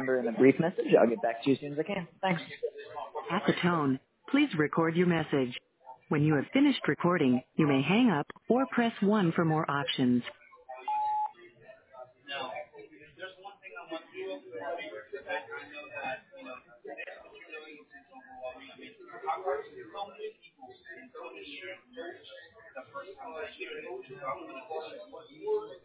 number and a brief message. I'll get back to you as soon as I can. Thanks. At the tone, please record your message. When you have finished recording, you may hang up or press 1 for more options. Now, there's one thing I want you to do. I know that, what you're doing is overwhelming. I mean, I've heard so many people in so many years, the first time I hear it,